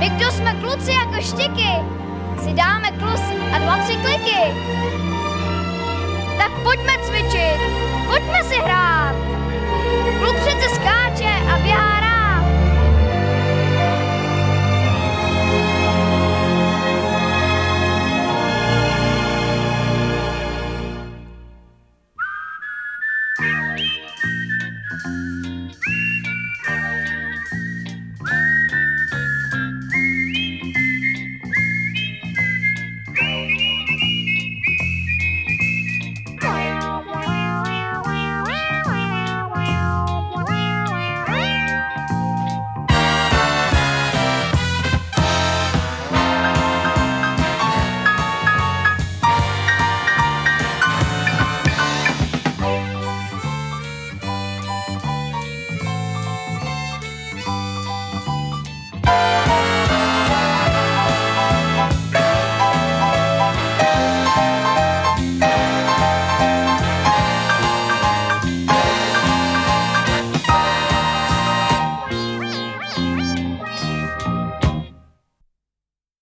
My, kdo jsme kluci jako štiky, si dáme klus a 2-3 kliky. Tak pojďme cvičit, pojďme si hrát. Kluk přece skáče